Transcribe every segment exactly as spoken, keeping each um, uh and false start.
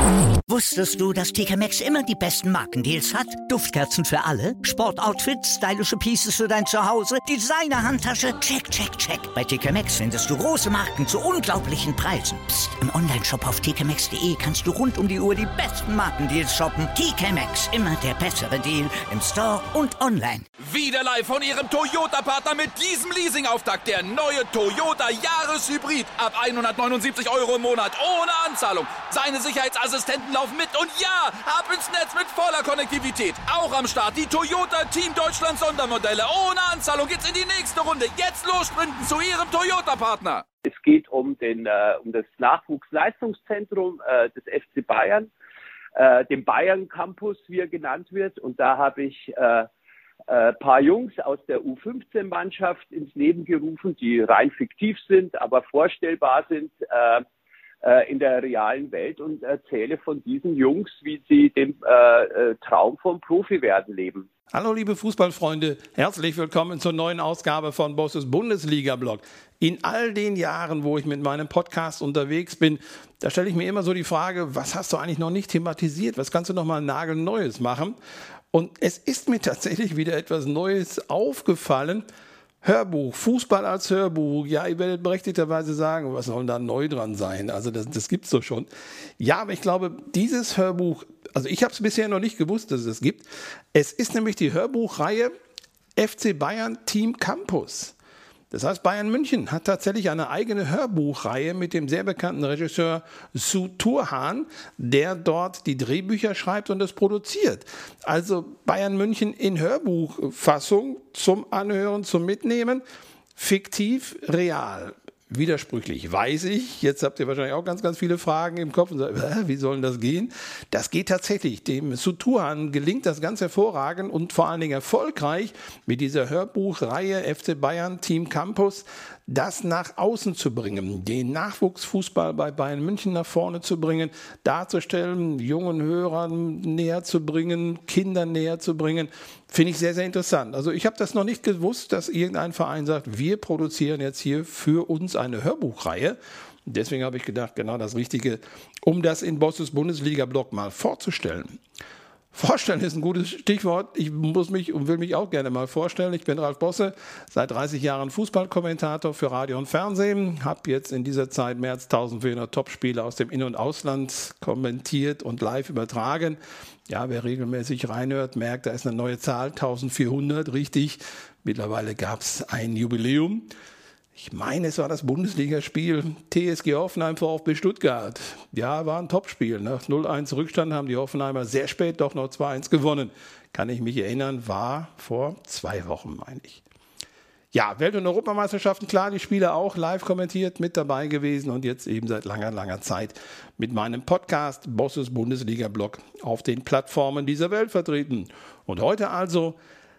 Wusstest du, dass T K Maxx immer die besten Markendeals hat? Duftkerzen für alle, Sportoutfits, stylische Pieces für dein Zuhause, Designer-Handtasche, check, check, check. Bei T K Maxx findest du große Marken zu unglaublichen Preisen. Psst. Im Onlineshop auf t k maxx punkt d e kannst du rund um die Uhr die besten Markendeals shoppen. T K Maxx, immer der bessere Deal im Store und online. Wieder live von Ihrem Toyota-Partner mit diesem Leasing-Auftakt. Der neue Toyota Jahreshybrid. Ab hundertneunundsiebzig Euro im Monat. Ohne Anzahlung. Seine Sicherheitsassistenten laufen mit. Und ja, ab ins Netz mit voller Konnektivität. Auch am Start die Toyota Team Deutschland Sondermodelle. Ohne Anzahlung geht's in die nächste Runde. Jetzt los sprinten zu Ihrem Toyota-Partner. Es geht um, den, äh, um das Nachwuchsleistungszentrum äh, des F C Bayern, äh, dem Bayern Campus, wie er genannt wird. Und da habe ich äh, äh, paar Jungs aus der U fünfzehn Mannschaft ins Leben gerufen, die rein fiktiv sind, aber vorstellbar sind äh, äh, in der realen Welt, und erzähle von diesen Jungs, wie sie den äh, äh, Traum vom Profiwerden leben. Hallo liebe Fußballfreunde, herzlich willkommen zur neuen Ausgabe von Bosses Bundesliga-Blog. In all den Jahren, wo ich mit meinem Podcast unterwegs bin, da stelle ich mir immer so die Frage, was hast du eigentlich noch nicht thematisiert? Was kannst du noch mal nagelneues machen? Und es ist mir tatsächlich wieder etwas Neues aufgefallen. Hörbuch, Fußball als Hörbuch. Ja, ihr werdet berechtigterweise sagen, was soll da neu dran sein? Also das, das gibt's doch schon. Ja, aber ich glaube, dieses Hörbuch, also ich habe es bisher noch nicht gewusst, dass es es gibt. Es ist nämlich die Hörbuchreihe F C Bayern Team Campus. Das heißt, Bayern München hat tatsächlich eine eigene Hörbuchreihe mit dem sehr bekannten Regisseur Su Turhan, der dort die Drehbücher schreibt und es produziert. Also Bayern München in Hörbuchfassung zum Anhören, zum Mitnehmen, fiktiv, real. Widersprüchlich, weiß ich. Jetzt habt ihr wahrscheinlich auch ganz, ganz viele Fragen im Kopf und sagt, äh, wie soll denn das gehen? Das geht tatsächlich. Dem Su Turhan gelingt das ganz hervorragend und vor allen Dingen erfolgreich mit dieser Hörbuchreihe F C Bayern Team Campus, das nach außen zu bringen, den Nachwuchsfußball bei Bayern München nach vorne zu bringen, darzustellen, jungen Hörern näher zu bringen, Kindern näher zu bringen, finde ich sehr, sehr interessant. Also ich habe das noch nicht gewusst, dass irgendein Verein sagt, wir produzieren jetzt hier für uns eine Hörbuchreihe. Und deswegen habe ich gedacht, genau das Richtige, um das in Bosses Bundesliga-Blog mal vorzustellen. Vorstellen ist ein gutes Stichwort. Ich muss mich und will mich auch gerne mal vorstellen. Ich bin Ralf Bosse, seit dreißig Jahren Fußballkommentator für Radio und Fernsehen. Habe jetzt in dieser Zeit mehr als eintausendvierhundert Topspiele aus dem In- und Ausland kommentiert und live übertragen. Ja, wer regelmäßig reinhört, merkt, da ist eine neue Zahl, eintausendvierhundert, richtig. Mittlerweile gab es ein Jubiläum. Ich meine, es war das Bundesligaspiel T S G Hoffenheim VfB Stuttgart. Ja, war ein Topspiel. Nach null eins Rückstand haben die Hoffenheimer sehr spät doch noch zwei eins gewonnen. Kann ich mich erinnern, war vor zwei Wochen, meine ich. Ja, Welt- und Europameisterschaften, klar, die Spiele auch live kommentiert, mit dabei gewesen und jetzt eben seit langer, langer Zeit mit meinem Podcast Bosses Bundesliga-Blog auf den Plattformen dieser Welt vertreten. Und heute also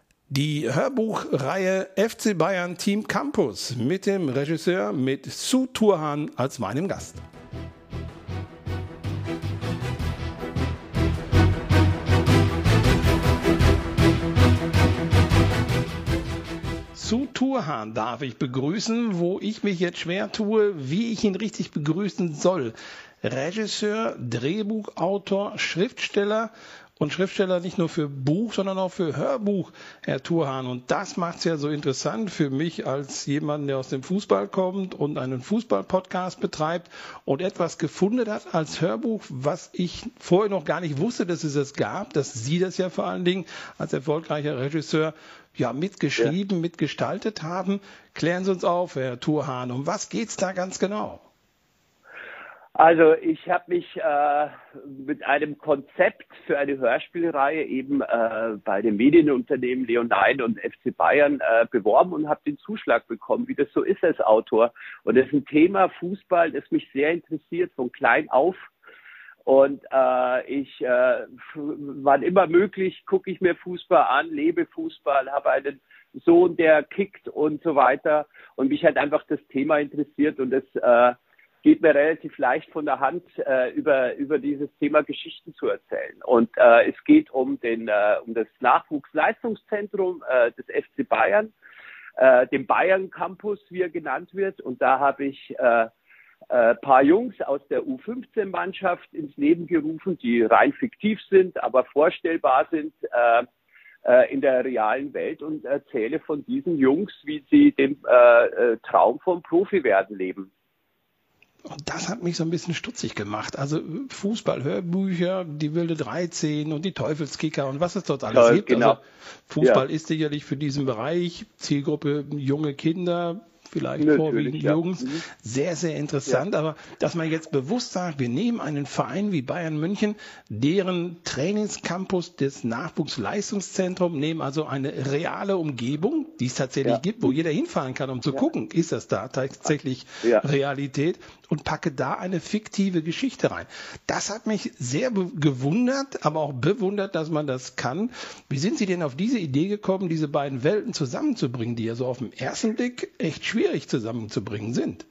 die Hörbuchreihe F C Bayern Team Campus mit dem Regisseur, mit Su Turhan als meinem Gast. Su Turhan darf ich begrüßen, wo ich mich jetzt schwer tue, wie ich ihn richtig begrüßen soll. Regisseur, Drehbuchautor, Schriftsteller und Schriftsteller nicht nur für Buch, sondern auch für Hörbuch, Herr Turhan. Und das macht es ja so interessant für mich als jemand, der aus dem Fußball kommt und einen Fußball-Podcast betreibt und etwas gefunden hat als Hörbuch, was ich vorher noch gar nicht wusste, dass es es gab, dass Sie das ja vor allen Dingen als erfolgreicher Regisseur ja mitgeschrieben, ja. mitgestaltet haben. Klären Sie uns auf, Herr Turhan, um was geht's da ganz genau? Also ich habe mich äh, mit einem Konzept für eine Hörspielreihe eben äh, bei dem Medienunternehmen Leon Nine und F C Bayern äh, beworben und habe den Zuschlag bekommen, wie das so ist als Autor. Und das ist ein Thema Fußball, das mich sehr interessiert, von klein auf. Und äh, ich, äh, wann immer möglich, gucke ich mir Fußball an, lebe Fußball, habe einen Sohn, der kickt und so weiter. Und mich hat einfach das Thema interessiert und das äh, geht mir relativ leicht von der Hand, äh, über über dieses Thema Geschichten zu erzählen. Und äh, es geht um den äh, um das Nachwuchsleistungszentrum äh, des F C Bayern, äh, dem Bayern Campus, wie er genannt wird. Und da habe ich äh, äh, paar Jungs aus der U fünfzehn Mannschaft ins Leben gerufen, die rein fiktiv sind, aber vorstellbar sind äh, äh, in der realen Welt und erzähle von diesen Jungs, wie sie den äh, äh, Traum vom Profi-Werden leben. Und das hat mich so ein bisschen stutzig gemacht. Also Fußball-Hörbücher, die Wilde dreizehn und die Teufelskicker und was es dort alles Ja, gibt. genau. Also Fußball Ja. ist sicherlich für diesen Bereich, Zielgruppe junge Kinder, vielleicht Natürlich, vorwiegend ja. Jungs, Mhm. sehr, sehr interessant. Ja. Aber dass man jetzt bewusst sagt, wir nehmen einen Verein wie Bayern München, deren Trainingscampus des Nachwuchsleistungszentrums, nehmen also eine reale Umgebung, die es tatsächlich Ja. gibt, wo jeder hinfahren kann, um zu Ja. gucken, ist das da tatsächlich Ja. Realität, und packe da eine fiktive Geschichte rein. Das hat mich sehr be- gewundert, aber auch bewundert, dass man das kann. Wie sind Sie denn auf diese Idee gekommen, diese beiden Welten zusammenzubringen, die ja so auf den ersten Blick echt schwierig zusammenzubringen sind?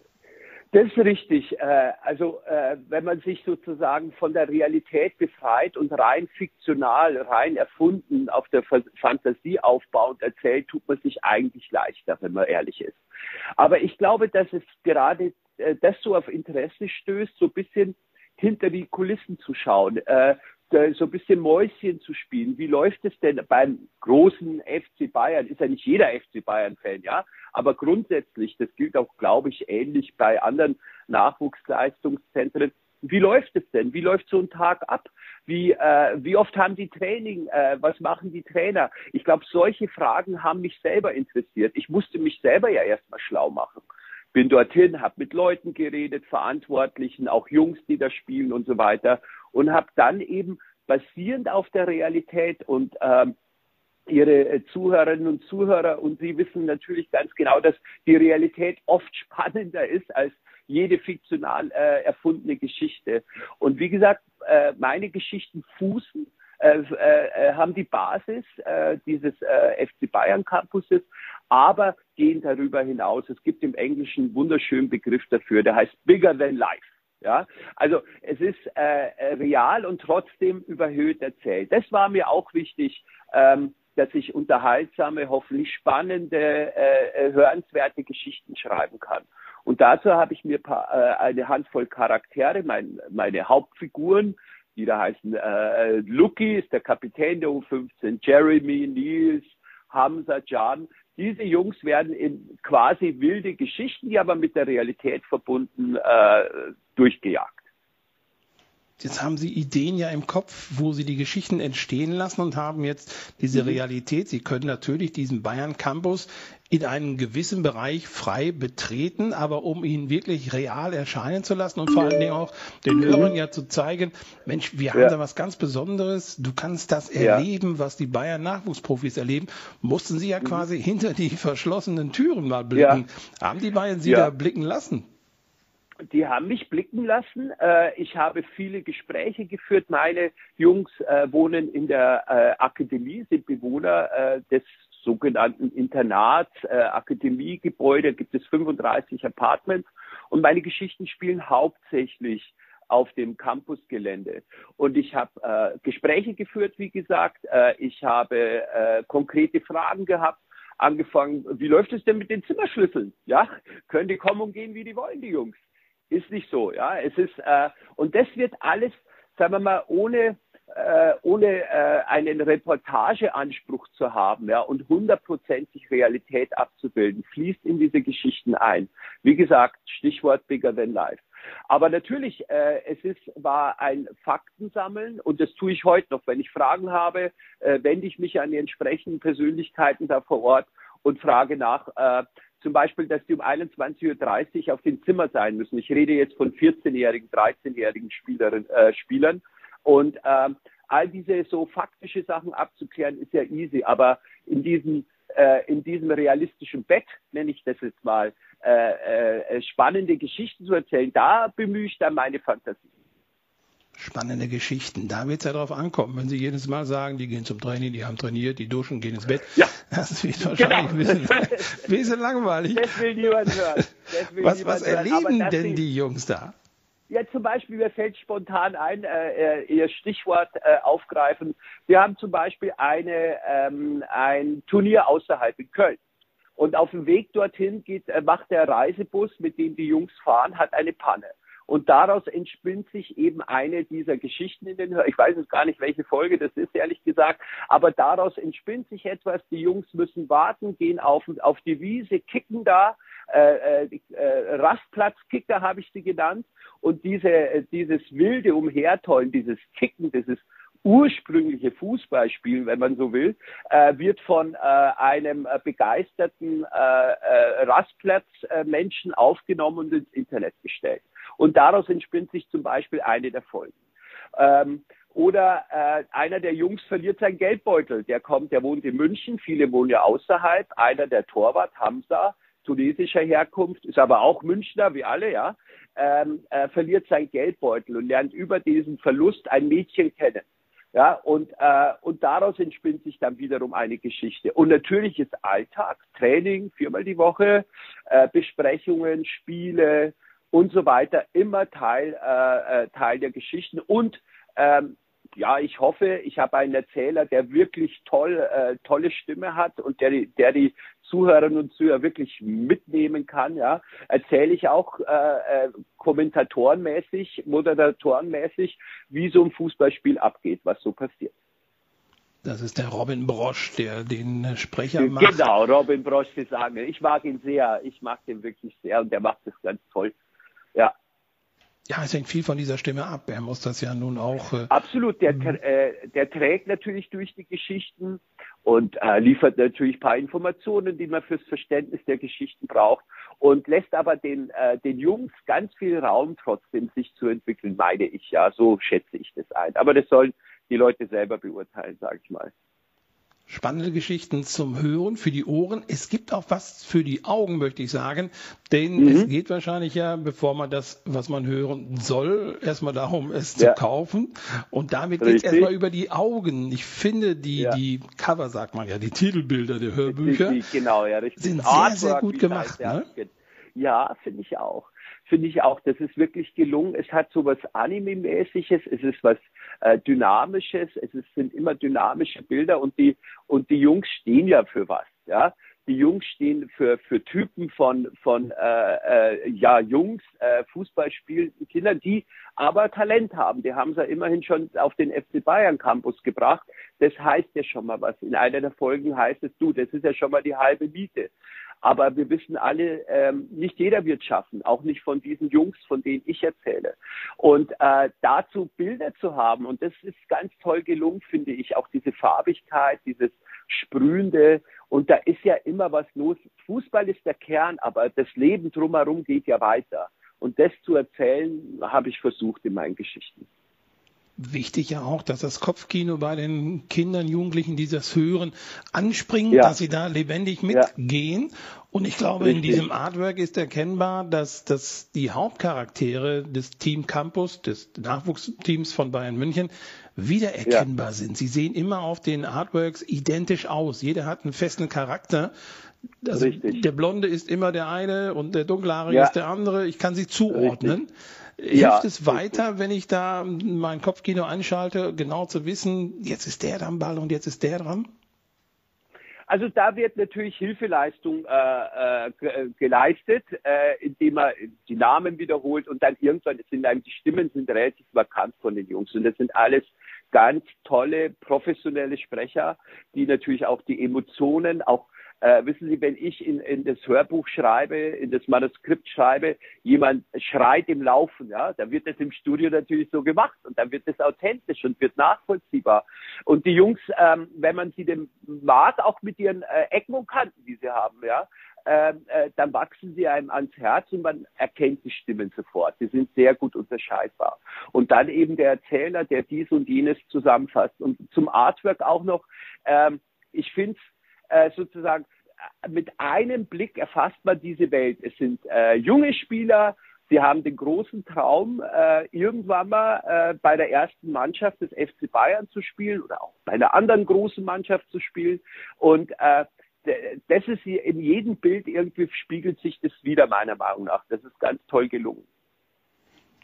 Das ist richtig. Äh, Also äh, wenn man sich sozusagen von der Realität befreit und rein fiktional, rein erfunden auf der Fa- Fantasie aufbauend erzählt, tut man sich eigentlich leichter, wenn man ehrlich ist. Aber ich glaube, dass es gerade äh, das so auf Interesse stößt, so ein bisschen hinter die Kulissen zu schauen, äh, da so ein bisschen Mäuschen zu spielen. Wie läuft es denn beim großen F C Bayern? Ist ja nicht jeder F C Bayern-Fan, ja, aber grundsätzlich, das gilt auch, glaube ich, ähnlich bei anderen Nachwuchsleistungszentren. Wie läuft es denn? Wie läuft so ein Tag ab? Wie, äh, wie oft haben die Training? Äh, was machen die Trainer? Ich glaube, solche Fragen haben mich selber interessiert. Ich musste mich selber ja erstmal schlau machen. Bin dorthin, habe mit Leuten geredet, Verantwortlichen, auch Jungs, die da spielen und so weiter, und habe dann eben basierend auf der Realität und ähm, Ihre Zuhörerinnen und Zuhörer, und Sie wissen natürlich ganz genau, dass die Realität oft spannender ist als jede fiktional äh, erfundene Geschichte. Und wie gesagt, äh, meine Geschichten fußen, äh, äh, haben die Basis äh, dieses äh, F C Bayern Campuses, aber gehen darüber hinaus. Es gibt im Englischen einen wunderschönen Begriff dafür, der heißt bigger than life. Ja, also es ist äh, real und trotzdem überhöht erzählt. Das war mir auch wichtig, ähm, dass ich unterhaltsame, hoffentlich spannende, äh, hörenswerte Geschichten schreiben kann. Und dazu habe ich mir paar, äh, eine Handvoll Charaktere, mein, meine Hauptfiguren, die da heißen, äh, Lucky ist der Kapitän der U fünfzehn, Jeremy, Nils, Hamza, Can. Diese Jungs werden in quasi wilde Geschichten, die aber mit der Realität verbunden, äh, durchgejagt. Jetzt haben Sie Ideen ja im Kopf, wo Sie die Geschichten entstehen lassen und haben jetzt diese Realität. Sie können natürlich diesen Bayern Campus in einem gewissen Bereich frei betreten, aber um ihn wirklich real erscheinen zu lassen und vor allen Dingen auch den Hörern ja zu zeigen, Mensch, wir haben Ja. da was ganz Besonderes, du kannst das Ja. erleben, was die Bayern Nachwuchsprofis erleben, mussten Sie ja quasi hinter die verschlossenen Türen mal blicken. Ja. Haben die Bayern Sie Ja. da blicken lassen? Die haben mich blicken lassen. Ich habe viele Gespräche geführt. Meine Jungs wohnen in der Akademie, sind Bewohner des sogenannten Internats, Akademiegebäude, gibt es fünfunddreißig Apartments. Und meine Geschichten spielen hauptsächlich auf dem Campusgelände. Und ich habe äh, Gespräche geführt, wie gesagt. Äh, ich habe äh, konkrete Fragen gehabt. Angefangen, wie läuft es denn mit den Zimmerschlüsseln? Ja, können die kommen und gehen, wie die wollen, die Jungs? Ist nicht so, ja. Es ist, äh, und das wird alles, sagen wir mal, ohne, äh, ohne äh, einen Reportageanspruch zu haben, ja, und hundertprozentig Realität abzubilden, fließt in diese Geschichten ein. Wie gesagt, Stichwort bigger than life. Aber natürlich, äh, es ist, war ein Faktensammeln, und das tue ich heute noch. Wenn ich Fragen habe, äh, wende ich mich an die entsprechenden Persönlichkeiten da vor Ort und frage nach, äh, zum Beispiel, dass die um einundzwanzig Uhr dreißig auf dem Zimmer sein müssen. Ich rede jetzt von vierzehnjährigen, dreizehnjährigen Spielerinnen, äh, Spielern. Und ähm, all diese so faktische Sachen abzuklären, ist ja easy. Aber in diesem, äh, in diesem realistischen Bett, nenne ich das jetzt mal, äh, äh, spannende Geschichten zu erzählen, da bemühe ich dann meine Fantasie. Spannende Geschichten. Da wird es ja drauf ankommen. Wenn Sie jedes Mal sagen, die gehen zum Training, die haben trainiert, die duschen, gehen ins Bett. Ja. Das wird wahrscheinlich Genau. ein bisschen, bisschen langweilig. Das will niemand hören. Das will Was, niemand was hören. erleben Aber denn sie- die Jungs da? Ja, zum Beispiel, mir fällt spontan ein, äh, Ihr Stichwort äh, aufgreifen. Wir haben zum Beispiel eine, ähm, ein Turnier außerhalb in Köln. Und auf dem Weg dorthin geht, äh, macht der Reisebus, mit dem die Jungs fahren, hat eine Panne. Und daraus entspinnt sich eben eine dieser Geschichten in den Hör. Ich weiß jetzt gar nicht, welche Folge das ist, ehrlich gesagt. Aber daraus entspinnt sich etwas. Die Jungs müssen warten, gehen auf, auf die Wiese, kicken da. Äh, äh, Rastplatzkicker habe ich sie genannt. Und diese, äh, dieses wilde Umhertollen, dieses Kicken, dieses ursprüngliche Fußballspielen, wenn man so will, äh, wird von äh, einem äh, begeisterten äh, äh, Rastplatzmenschen äh, aufgenommen und ins Internet gestellt. Und daraus entspinnt sich zum Beispiel eine der Folgen. Ähm, oder äh, einer der Jungs verliert seinen Geldbeutel. Der kommt, der wohnt in München, viele wohnen ja außerhalb. Einer der Torwart, Hamza, tunesischer Herkunft, ist aber auch Münchner, wie alle, ja, ähm, äh, verliert seinen Geldbeutel und lernt über diesen Verlust ein Mädchen kennen. Ja, und, äh, und daraus entspinnt sich dann wiederum eine Geschichte. Und natürlich ist Alltag, Training, viermal die Woche, äh, Besprechungen, Spiele und so weiter immer Teil, äh, Teil der Geschichten. Und ähm, ja, ich hoffe, ich habe einen Erzähler, der wirklich toll, äh, tolle Stimme hat und der, der die Zuhörerinnen und Zuhörer wirklich mitnehmen kann. Ja, erzähle ich auch äh, äh, kommentatorenmäßig, moderatorenmäßig, wie so ein Fußballspiel abgeht, was so passiert. Das ist der Robin Brosch, der den Sprecher macht. Genau, Robin Brosch, Sie sagen. Ich mag ihn sehr, ich mag den wirklich sehr und der macht das ganz toll. Ja. Ja, es hängt viel von dieser Stimme ab. Er muss das ja nun auch... Äh, Absolut, der, äh, der trägt natürlich durch die Geschichten und äh, liefert natürlich ein paar Informationen, die man fürs Verständnis der Geschichten braucht und lässt aber den, äh, den Jungs ganz viel Raum trotzdem, sich zu entwickeln, meine ich. Ja, so schätze ich das ein. Aber das sollen die Leute selber beurteilen, sage ich mal. Spannende Geschichten zum Hören, für die Ohren. Es gibt auch was für die Augen, möchte ich sagen. Denn mhm. es geht wahrscheinlich ja, bevor man das, was man hören soll, erstmal darum, es ja. zu kaufen. Und damit geht es erstmal über die Augen. Ich finde, die, ja. die Cover, sagt man ja, die Titelbilder der Hörbücher, richtig, genau, ja, richtig. sind sehr, Artwork, sehr gut gemacht. Ne? Ja, finde ich auch. Finde ich auch, das ist wirklich gelungen. Es hat so was Anime-mäßiges, es ist was äh, Dynamisches, es ist, sind immer dynamische Bilder und die und die Jungs stehen ja für was, ja. Die Jungs stehen für für Typen von von äh, äh, ja Jungs, äh, Fußball spielenden Kindern, die aber Talent haben. Die haben sie ja immerhin schon auf den F C Bayern Campus gebracht. Das heißt ja schon mal was. In einer der Folgen heißt es, du, das ist ja schon mal die halbe Miete. Aber wir wissen alle, ähm, nicht jeder wird schaffen, auch nicht von diesen Jungs, von denen ich erzähle. Und äh, dazu Bilder zu haben, und das ist ganz toll gelungen, finde ich, auch diese Farbigkeit, dieses Sprühende. Und da ist ja immer was los. Fußball ist der Kern, aber das Leben drumherum geht ja weiter. Und das zu erzählen, habe ich versucht in meinen Geschichten. Wichtig ja auch, dass das Kopfkino bei den Kindern, Jugendlichen, die das hören, anspringt, ja. dass sie da lebendig mitgehen. Ja. Und ich glaube, Richtig. in diesem Artwork ist erkennbar, dass, dass die Hauptcharaktere des Team Campus, des Nachwuchsteams von Bayern München, wiedererkennbar ja. sind. Sie sehen immer auf den Artworks identisch aus. Jeder hat einen festen Charakter. Also der Blonde ist immer der eine und der Dunkelhaarige ja. ist der andere. Ich kann sie zuordnen. Richtig. Hilft ja, es weiter, wenn ich da mein Kopfkino einschalte, genau zu wissen, jetzt ist der am Ball und jetzt ist der dran? Also da wird natürlich Hilfeleistung äh, äh, geleistet, äh, indem man die Namen wiederholt und dann irgendwann sind einem die Stimmen sind relativ markant von den Jungs und das sind alles ganz tolle professionelle Sprecher, die natürlich auch die Emotionen auch Äh, wissen Sie, wenn ich in, in das Hörbuch schreibe, in das Manuskript schreibe, jemand schreit im Laufen, ja, dann wird das im Studio natürlich so gemacht und dann wird das authentisch und wird nachvollziehbar. Und die Jungs, ähm, wenn man sie dem mag, auch mit ihren äh, Ecken und Kanten, die sie haben, ja, äh, äh, dann wachsen sie einem ans Herz und man erkennt die Stimmen sofort. Die sind sehr gut unterscheidbar. Und dann eben der Erzähler, der dies und jenes zusammenfasst. Und zum Artwork auch noch, ähm, ich finde es, sozusagen mit einem Blick erfasst man diese Welt. Es sind äh, junge Spieler, sie haben den großen Traum, äh, irgendwann mal äh, bei der ersten Mannschaft des F C Bayern zu spielen oder auch bei einer anderen großen Mannschaft zu spielen. Und äh, das ist in jedem Bild irgendwie spiegelt sich das wieder, meiner Meinung nach. Das ist ganz toll gelungen.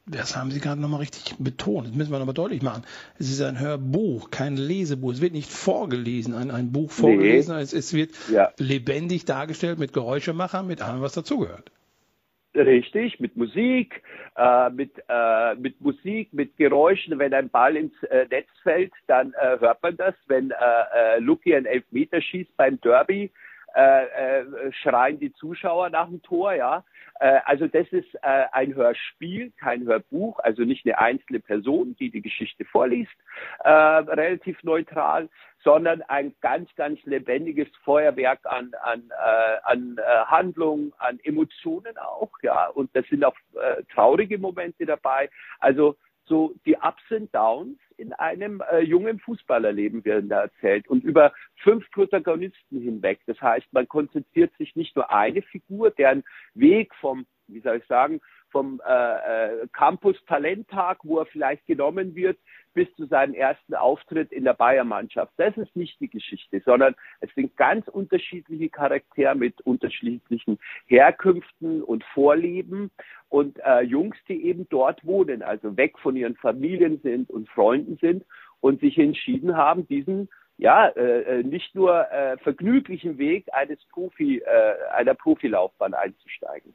Das haben Sie gerade nochmal richtig betont. Das müssen wir nochmal deutlich machen. Es ist ein Hörbuch, kein Lesebuch. Es wird nicht vorgelesen, ein, ein Buch vorgelesen. Nee. Es, es wird ja. lebendig dargestellt mit Geräuschemachern, mit allem, was dazugehört. Richtig, mit Musik, äh, mit, äh, mit Musik, mit Geräuschen. Wenn ein Ball ins äh, Netz fällt, dann äh, hört man das. Wenn äh, äh, Lucky einen Elfmeter schießt beim Derby, äh, äh, schreien die Zuschauer nach dem Tor, ja. Äh, also das ist äh, ein Hörspiel, kein Hörbuch, also nicht eine einzelne Person, die die Geschichte vorliest, äh, relativ neutral, sondern ein ganz, ganz lebendiges Feuerwerk an, an, äh, an äh, Handlungen, an Emotionen auch, ja. Und das sind auch äh, traurige Momente dabei. Also so die Ups und Downs in einem äh, jungen Fußballerleben werden da erzählt und über fünf Protagonisten hinweg. Das heißt, man konzentriert sich nicht nur eine Figur, deren Weg vom, wie soll ich sagen, vom äh, äh, Campus-Talenttag, wo er vielleicht genommen wird, bis zu seinem ersten Auftritt in der Bayern-Mannschaft. Das ist nicht die Geschichte, sondern es sind ganz unterschiedliche Charaktere mit unterschiedlichen Herkünften und Vorlieben und äh, Jungs, die eben dort wohnen, also weg von ihren Familien sind und Freunden sind und sich entschieden haben, diesen ja äh, nicht nur äh, vergnüglichen Weg eines Profi, äh, einer Profilaufbahn einzusteigen.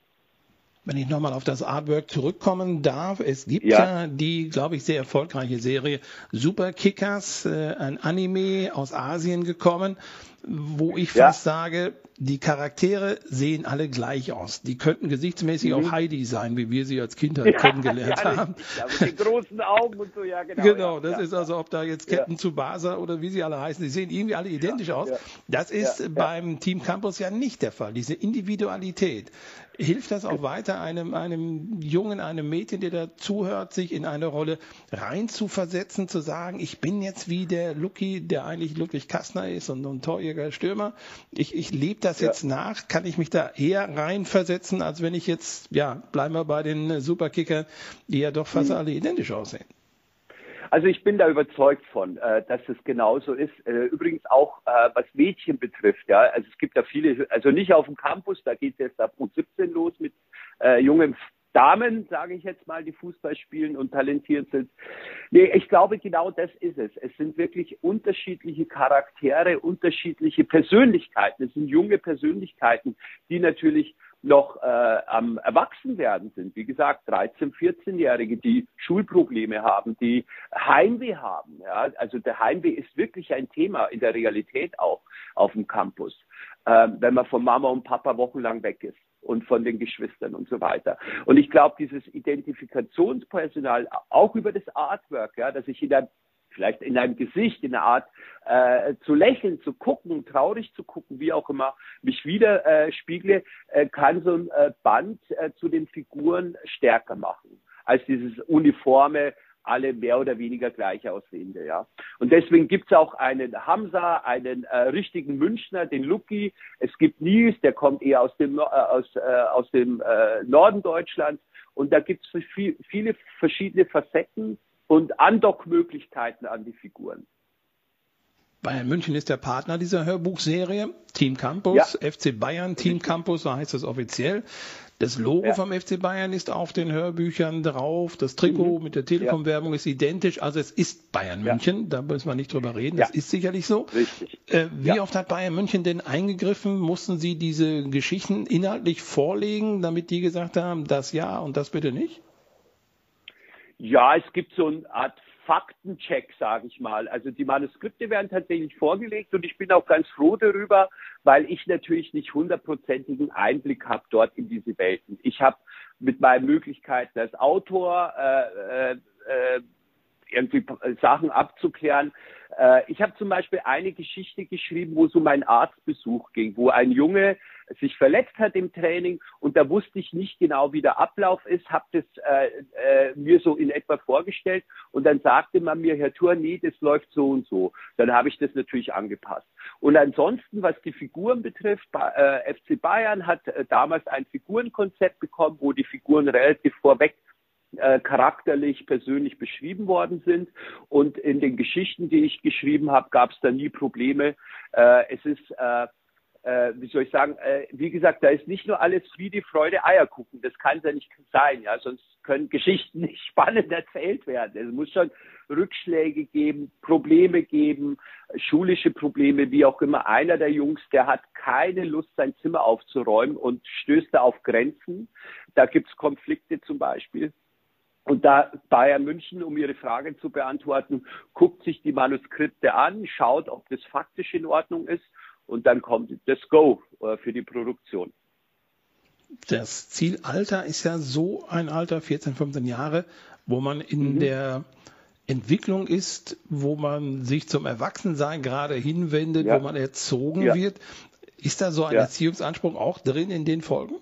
Wenn ich nochmal auf das Artwork zurückkommen darf, es gibt ja, ja die, glaube ich, sehr erfolgreiche Serie Super Kickers, äh, ein Anime aus Asien gekommen, wo ich ja. fast sage, die Charaktere sehen alle gleich aus. Die könnten gesichtsmäßig mhm. auch Heidi sein, wie wir sie als Kind ja, kennengelernt ja, haben. Ja, mit den großen Augen und so, ja genau. Genau, ja, das ja, ist also, ob da jetzt Captain ja. Tsubasa oder wie sie alle heißen, die sehen irgendwie alle identisch ja, aus. Ja, das ist ja, beim ja. Team Campus ja nicht der Fall, diese Individualität. Hilft das auch weiter, einem, einem Jungen, einem Mädchen, der da zuhört, sich in eine Rolle rein zu versetzen, zu sagen, ich bin jetzt wie der Lucky, der eigentlich Ludwig Kastner ist und ein Torjäger Stürmer. Ich, ich lebe das ja. jetzt nach. Kann ich mich da eher reinversetzen, als wenn ich jetzt, ja, bleiben wir bei den Superkickern, die ja doch fast mhm. alle identisch aussehen. Also ich bin da überzeugt von, äh, dass es genauso ist. Äh, übrigens auch, äh, was Mädchen betrifft, ja. Also es gibt da viele, also nicht auf dem Campus, da geht es jetzt ab U siebzehn los mit äh, jungen Damen, sage ich jetzt mal, die Fußball spielen und talentiert sind. Nee, ich glaube, genau das ist es. Es sind wirklich unterschiedliche Charaktere, unterschiedliche Persönlichkeiten. Es sind junge Persönlichkeiten, die natürlich noch äh, am Erwachsenwerden sind. Wie gesagt, dreizehn-, vierzehnjährige, die Schulprobleme haben, die Heimweh haben. Ja? Also der Heimweh ist wirklich ein Thema in der Realität auch auf dem Campus, äh, wenn man von Mama und Papa wochenlang weg ist und von den Geschwistern und so weiter. Und ich glaube, dieses Identifikationspersonal, auch über das Artwork, ja, dass ich in einem vielleicht in einem Gesicht, in einer Art äh, zu lächeln, zu gucken, traurig zu gucken, wie auch immer, mich wieder äh, spiegle, äh, kann so ein äh, Band äh, zu den Figuren stärker machen, als dieses uniforme, alle mehr oder weniger gleich aussehende. Ja. Und deswegen gibt es auch einen Hamza, einen äh, richtigen Münchner, den Lucky. Es gibt Nils, der kommt eher aus dem, äh, aus, äh, aus dem äh, Norden Deutschlands. Und da gibt es viel, viele verschiedene Facetten und Andockmöglichkeiten an die Figuren. Bayern München ist der Partner dieser Hörbuchserie. Team Campus, ja. F C Bayern, Team Campus, so heißt es offiziell. Das Logo ja. vom F C Bayern ist auf den Hörbüchern drauf. Das Trikot mhm. mit der Telekom-Werbung ja. ist identisch. Also es ist Bayern München, ja. da müssen wir nicht drüber reden. Das ja. ist sicherlich so. Richtig. Äh, wie ja. oft hat Bayern München denn eingegriffen? Mussten Sie diese Geschichten inhaltlich vorlegen, damit die gesagt haben, das ja und das bitte nicht? Ja, es gibt so eine Art Faktencheck, sage ich mal. Also die Manuskripte werden tatsächlich vorgelegt und ich bin auch ganz froh darüber, weil ich natürlich nicht hundertprozentigen Einblick habe dort in diese Welten. Ich habe mit meinen Möglichkeiten als Autor äh, äh, irgendwie Sachen abzuklären. Äh, ich habe zum Beispiel eine Geschichte geschrieben, wo es um einen Arztbesuch ging, wo ein Junge sich verletzt hat im Training und da wusste ich nicht genau, wie der Ablauf ist, habe das äh, äh, mir so in etwa vorgestellt und dann sagte man mir, Herr Thur, nee, das läuft so und so. Dann habe ich das natürlich angepasst. Und ansonsten, was die Figuren betrifft, äh, F C Bayern hat äh, damals ein Figurenkonzept bekommen, wo die Figuren relativ vorweg Äh, charakterlich, persönlich beschrieben worden sind. Und in den Geschichten, die ich geschrieben habe, gab es da nie Probleme. Äh, es ist äh, äh, wie soll ich sagen, äh, wie gesagt, da ist nicht nur alles Friede, Freude, Eierkuchen. Das kann es ja nicht sein, ja, sonst können Geschichten nicht spannend erzählt werden. Es muss schon Rückschläge geben, Probleme geben, schulische Probleme, wie auch immer. Einer der Jungs, der hat keine Lust, sein Zimmer aufzuräumen und stößt da auf Grenzen. Da gibt's Konflikte zum Beispiel. Und da Bayern München, um Ihre Frage zu beantworten, guckt sich die Manuskripte an, schaut, ob das faktisch in Ordnung ist. Und dann kommt das Go äh, für die Produktion. Das Zielalter ist ja so ein Alter, vierzehn, fünfzehn Jahre, wo man in mhm. der Entwicklung ist, wo man sich zum Erwachsensein gerade hinwendet, ja. wo man erzogen ja. wird. Ist da so ein ja. Erziehungsanspruch auch drin in den Folgen?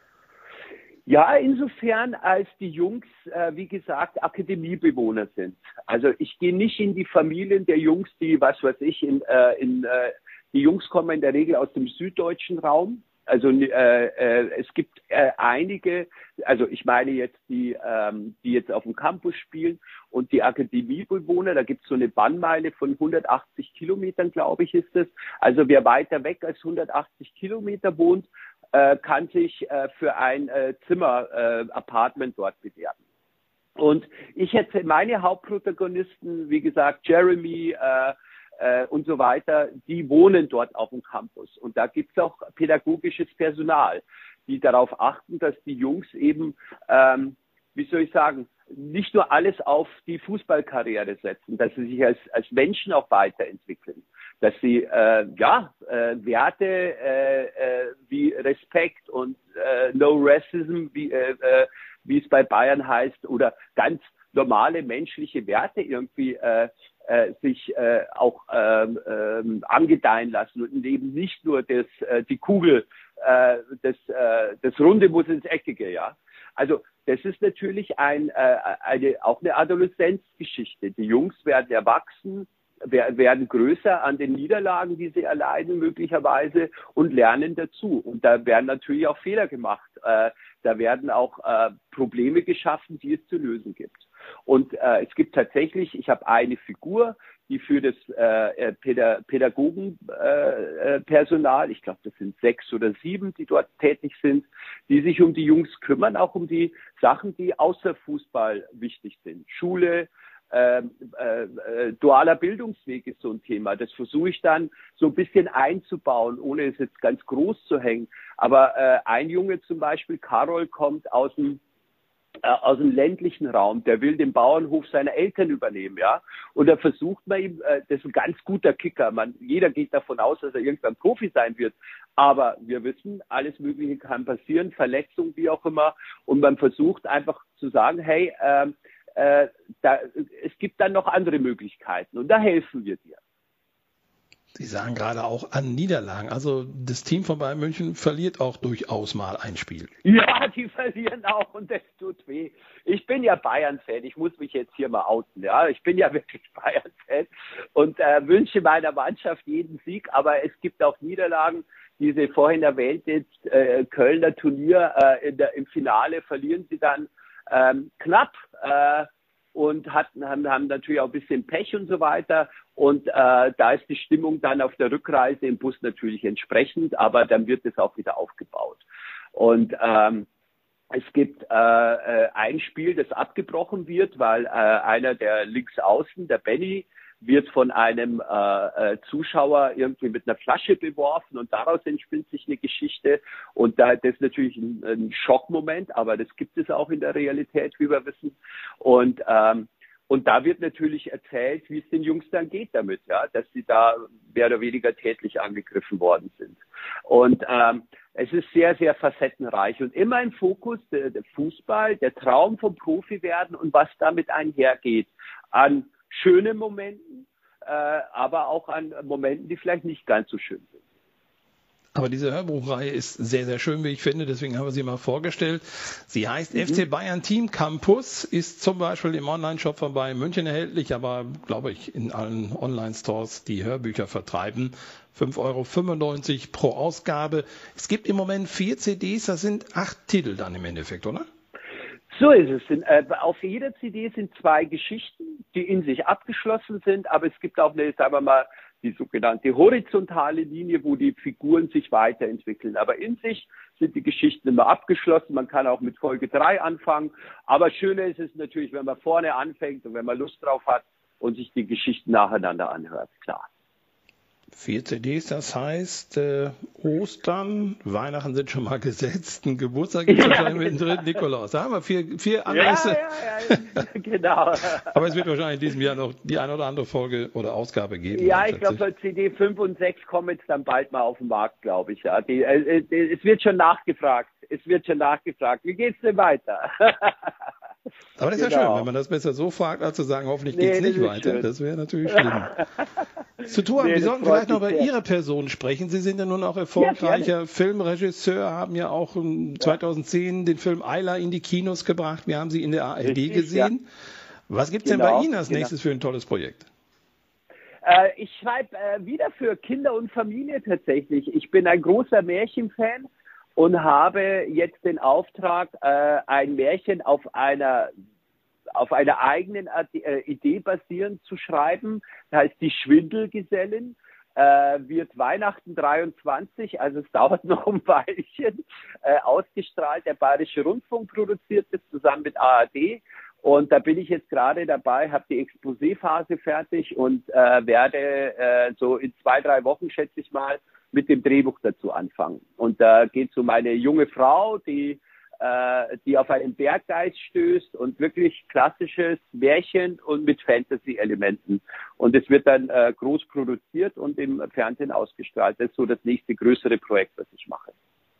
Ja, insofern, als die Jungs, äh, wie gesagt, Akademiebewohner sind. Also ich gehe nicht in die Familien der Jungs, die, was weiß ich, in, äh, in äh, die Jungs kommen in der Regel aus dem süddeutschen Raum. Also äh, äh, es gibt äh, einige, also ich meine jetzt die, ähm, die jetzt auf dem Campus spielen und die Akademiebewohner, da gibt es so eine Bannmeile von hundertachtzig Kilometern, glaube ich, ist es. Also wer weiter weg als hundertachtzig Kilometer wohnt, äh, kann sich äh, für ein äh, Zimmer, äh, Apartment dort bewerben. Und ich hätte meine Hauptprotagonisten, wie gesagt, Jeremy, äh, und so weiter, die wohnen dort auf dem Campus. Und da gibt es auch pädagogisches Personal, die darauf achten, dass die Jungs eben, ähm, wie soll ich sagen, nicht nur alles auf die Fußballkarriere setzen, dass sie sich als, als Menschen auch weiterentwickeln, dass sie äh, ja äh, Werte äh, äh, wie Respekt und äh, No Racism, wie, äh, äh, wie es bei Bayern heißt, oder ganz normale menschliche Werte irgendwie äh, äh, sich äh, auch ähm, ähm, angedeihen lassen und eben nicht nur das, äh, die Kugel, äh, das, äh, das Runde muss ins Eckige, ja. Also das ist natürlich ein, äh, eine, auch eine Adoleszenzgeschichte. Die Jungs werden erwachsen, werden größer an den Niederlagen, die sie erleiden möglicherweise, und lernen dazu. Und da werden natürlich auch Fehler gemacht. Äh, da werden auch äh, Probleme geschaffen, die es zu lösen gibt. Und äh, es gibt tatsächlich, ich habe eine Figur, die für das äh, Pädagogenpersonal, äh, ich glaube, das sind sechs oder sieben, die dort tätig sind, die sich um die Jungs kümmern, auch um die Sachen, die außer Fußball wichtig sind. Schule, Äh, äh, dualer Bildungsweg ist so ein Thema. Das versuche ich dann so ein bisschen einzubauen, ohne es jetzt ganz groß zu hängen. Aber äh, ein Junge zum Beispiel, Karol, kommt aus dem äh, aus dem ländlichen Raum. Der will den Bauernhof seiner Eltern übernehmen, ja. Und da versucht man ihm, äh, das ist ein ganz guter Kicker. Man, jeder geht davon aus, dass er irgendwann Profi sein wird. Aber wir wissen, alles Mögliche kann passieren, Verletzungen, wie auch immer. Und man versucht einfach zu sagen, hey, äh, Äh, da, es gibt dann noch andere Möglichkeiten und da helfen wir dir. Sie sagen gerade auch an Niederlagen. Also das Team von Bayern München verliert auch durchaus mal ein Spiel. Ja, die verlieren auch und das tut weh. Ich bin ja Bayern-Fan, ich muss mich jetzt hier mal outen. Ja, ich bin ja wirklich Bayern-Fan und äh, wünsche meiner Mannschaft jeden Sieg, aber es gibt auch Niederlagen. Diese vorhin erwähnte äh, Kölner Turnier äh, in der, im Finale verlieren sie dann Ähm, knapp äh, und hatten, haben, haben natürlich auch ein bisschen Pech und so weiter. Und äh, da ist die Stimmung dann auf der Rückreise im Bus natürlich entsprechend, aber dann wird es auch wieder aufgebaut. Und ähm, es gibt äh, äh, ein Spiel, das abgebrochen wird, weil äh, einer der Linksaußen, der Benny, wird von einem äh, Zuschauer irgendwie mit einer Flasche beworfen und daraus entspinnt sich eine Geschichte. Und da, das ist natürlich ein, ein Schockmoment, aber das gibt es auch in der Realität, wie wir wissen. Und ähm, und da wird natürlich erzählt, wie es den Jungs dann geht damit, ja, dass sie da mehr oder weniger tätlich angegriffen worden sind. Und ähm, es ist sehr, sehr facettenreich und immer im Fokus der, der Fußball, der Traum vom Profi werden und was damit einhergeht an schönen Momenten, äh, aber auch an Momenten, die vielleicht nicht ganz so schön sind. Aber diese Hörbuchreihe ist sehr, sehr schön, wie ich finde. Deswegen haben wir sie mal vorgestellt. Sie heißt mhm. F C Bayern Team Campus, ist zum Beispiel im Online-Shop von Bayern München erhältlich, aber, glaube ich, in allen Online-Stores, die Hörbücher vertreiben. fünf Euro fünfundneunzig pro Ausgabe. Es gibt im Moment vier C Ds, das sind acht Titel dann im Endeffekt, oder? So ist es. Auf jeder C D sind zwei Geschichten, die in sich abgeschlossen sind, aber es gibt auch eine, sagen wir mal, die sogenannte horizontale Linie, wo die Figuren sich weiterentwickeln. Aber in sich sind die Geschichten immer abgeschlossen. Man kann auch mit Folge drei anfangen. Aber schöner ist es natürlich, wenn man vorne anfängt und wenn man Lust drauf hat und sich die Geschichten nacheinander anhört, klar. Vier C Ds, das heißt, äh, Ostern, Weihnachten sind schon mal gesetzt, ein Geburtstag gibt es ja, wahrscheinlich genau. Mittendrin, Nikolaus. Da haben wir vier, vier Anlässe. Ja, ja, ja, genau. Aber es wird wahrscheinlich in diesem Jahr noch die eine oder andere Folge oder Ausgabe geben. Ja, ich glaube, so C D fünf und sechs kommen jetzt dann bald mal auf den Markt, glaube ich. Ja. Die, äh, äh, es wird schon nachgefragt. Es wird schon nachgefragt. Wie geht's denn weiter? Aber das ist genau. ja schön, wenn man das besser so fragt, als zu sagen, hoffentlich nee, geht's nicht weiter. Schön. Das wäre natürlich schlimm. Zu tun, nee, wir sollten vielleicht noch über sehr. Ihre Person sprechen. Sie sind ja nun auch erfolgreicher ja, Filmregisseur, haben ja auch zweitausendzehn ja. den Film Ayla in die Kinos gebracht. Wir haben Sie in der A R D Richtig, gesehen. Ja. Was gibt's genau, denn bei Ihnen als genau. nächstes für ein tolles Projekt? Äh, ich schreibe äh, wieder für Kinder und Familie tatsächlich. Ich bin ein großer Märchenfan und habe jetzt den Auftrag, äh, ein Märchen auf einer auf einer eigenen äh, Idee basierend zu schreiben. Das heißt, die Schwindelgesellin äh, wird Weihnachten dreiundzwanzig, also es dauert noch ein Weilchen, äh, ausgestrahlt. Der Bayerische Rundfunk produziert das zusammen mit A R D. Und da bin ich jetzt gerade dabei, habe die Exposé-Phase fertig und äh, werde äh, so in zwei, drei Wochen, schätze ich mal, mit dem Drehbuch dazu anfangen. Und da geht es um eine junge Frau, die die auf einen Berggeist stößt und wirklich klassisches Märchen und mit Fantasy-Elementen. Und es wird dann äh, groß produziert und im Fernsehen ausgestrahlt. Das ist so das nächste größere Projekt, was ich mache.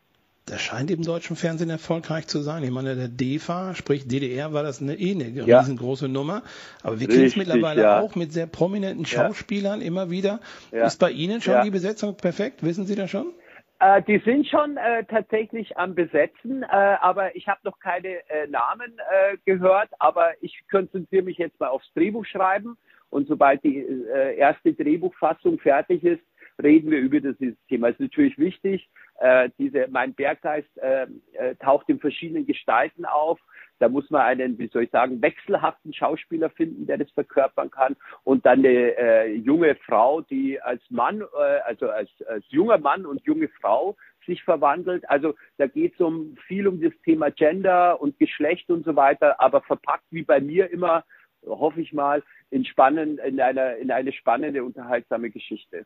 Das scheint im deutschen Fernsehen erfolgreich zu sein. Ich meine, der D E F A, sprich D D R, war das eine eh eine ja. riesengroße Nummer. Aber wir kennen es mittlerweile ja. auch mit sehr prominenten Schauspielern ja. immer wieder. Ja. Ist bei Ihnen schon ja. die Besetzung perfekt? Wissen Sie das schon? Äh, die sind schon äh, tatsächlich am Besetzen, äh, aber ich habe noch keine äh, Namen äh, gehört, aber ich konzentriere mich jetzt mal aufs Drehbuch schreiben und sobald die äh, erste Drehbuchfassung fertig ist, reden wir über das Thema. Es ist natürlich wichtig, äh, diese, mein Berggeist äh, äh, taucht in verschiedenen Gestalten auf. Da muss man einen, wie soll ich sagen, wechselhaften Schauspieler finden, der das verkörpern kann. Und dann eine äh, junge Frau, die als Mann, äh, also als, als junger Mann und junge Frau sich verwandelt. Also da geht es um viel um das Thema Gender und Geschlecht und so weiter, aber verpackt wie bei mir immer, hoffe ich mal, in, spannend, in, einer, in eine spannende, unterhaltsame Geschichte.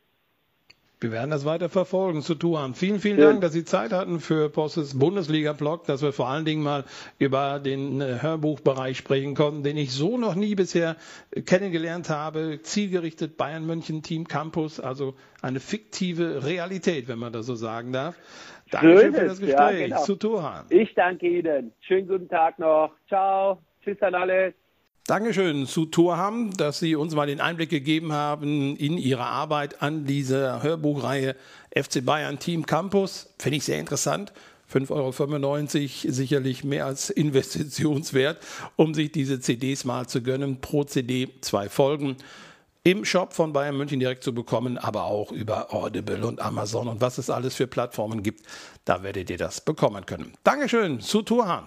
Wir werden das weiter verfolgen, zu tun haben. Vielen, vielen Dank, dass Sie Zeit hatten für Bosses Bundesliga-Blog, dass wir vor allen Dingen mal über den Hörbuchbereich sprechen konnten, den ich so noch nie bisher kennengelernt habe. Zielgerichtet Bayern München Team Campus, also eine fiktive Realität, wenn man das so sagen darf. Dankeschön für das Gespräch. Ja, genau. Zu Turhan. Ich danke Ihnen. Schönen guten Tag noch. Ciao. Tschüss an alle. Dankeschön zu Turham, dass Sie uns mal den Einblick gegeben haben in Ihre Arbeit an dieser Hörbuchreihe F C Bayern Team Campus. Finde ich sehr interessant. fünf Euro fünfundneunzig, sicherlich mehr als investitionswert, um sich diese C Ds mal zu gönnen. Pro C D zwei Folgen im Shop von Bayern München direkt zu bekommen, aber auch über Audible und Amazon und was es alles für Plattformen gibt. Da werdet ihr das bekommen können. Dankeschön zu Turham.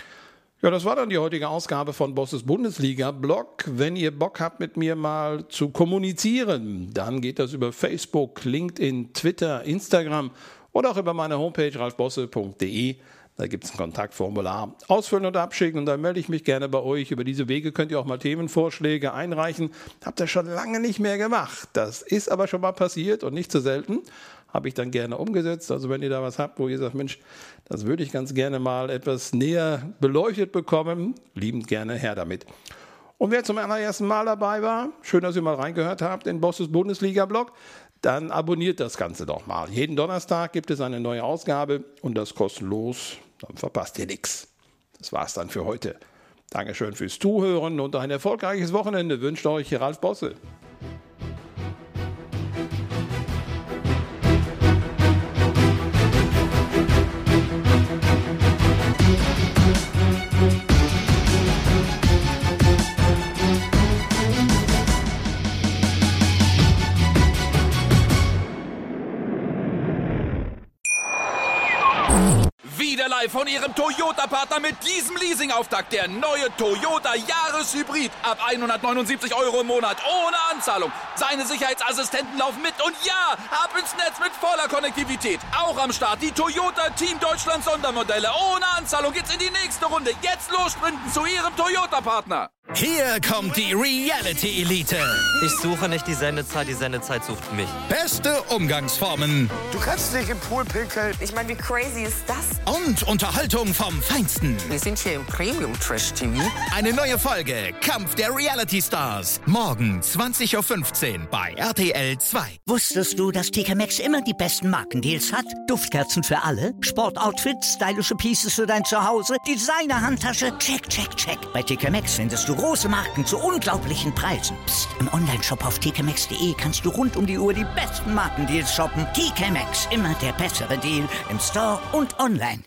Ja, das war dann die heutige Ausgabe von Bosses Bundesliga-Blog. Wenn ihr Bock habt, mit mir mal zu kommunizieren, dann geht das über Facebook, LinkedIn, Twitter, Instagram oder auch über meine Homepage ralf bosse punkt de. Da gibt es ein Kontaktformular. Ausfüllen und abschicken und dann melde ich mich gerne bei euch. Über diese Wege könnt ihr auch mal Themenvorschläge einreichen. Habt ihr schon lange nicht mehr gemacht. Das ist aber schon mal passiert und nicht zu selten. Habe ich dann gerne umgesetzt. Also wenn ihr da was habt, wo ihr sagt, Mensch, das würde ich ganz gerne mal etwas näher beleuchtet bekommen, liebend gerne her damit. Und wer zum allerersten Mal dabei war, schön, dass ihr mal reingehört habt in Bosses Bundesliga-Blog, dann abonniert das Ganze doch mal. Jeden Donnerstag gibt es eine neue Ausgabe und das kostenlos, dann verpasst ihr nichts. Das war's dann für heute. Dankeschön fürs Zuhören und ein erfolgreiches Wochenende wünscht euch Ralf Bosse. Testdrive von Ihrem Toyota-Partner mit diesem Leasing-Auftakt. Der neue Toyota Jahreshybrid. Ab hundertneunundsiebzig Euro im Monat. Ohne Anzahlung. Seine Sicherheitsassistenten laufen mit. Und ja, ab ins Netz mit voller Konnektivität. Auch am Start die Toyota Team Deutschland Sondermodelle. Ohne Anzahlung geht's in die nächste Runde. Jetzt los sprinten zu Ihrem Toyota-Partner. Hier kommt die Reality Elite. Ich suche nicht die Sendezeit, die Sendezeit sucht mich. Beste Umgangsformen. Du kannst nicht im Pool pinkeln. Ich meine, wie crazy ist das? Und Unterhaltung vom Feinsten. Wir sind hier im Premium-Trash-T V. Eine neue Folge Kampf der Reality Stars. Morgen zwanzig Uhr fünfzehn bei R T L zwei. Wusstest du, dass T K Maxx immer die besten Markendeals hat? Duftkerzen für alle, Sportoutfits, stylische Pieces für dein Zuhause, Designer-Handtasche, check, check, check. Bei T K Maxx findest du große Marken zu unglaublichen Preisen. Psst. Im Onlineshop auf t k maxx punkt de kannst du rund um die Uhr die besten Markendeals shoppen. T K Maxx, immer der bessere Deal im Store und online.